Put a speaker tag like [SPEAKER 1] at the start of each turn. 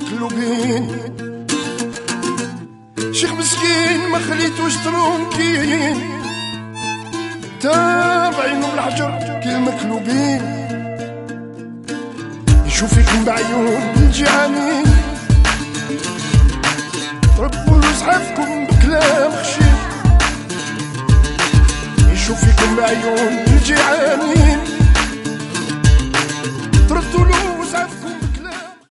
[SPEAKER 1] مقلوبين. شيخ مسكين ما خليتوش ترونكين، تابعينو بالحجر كي المقلوبين. يشوف فيكم بعيون الجعانين، ربوا صحافكم بكلام خشين. يشوف فيكم بعيون الجعانين، تردوا له صحافكم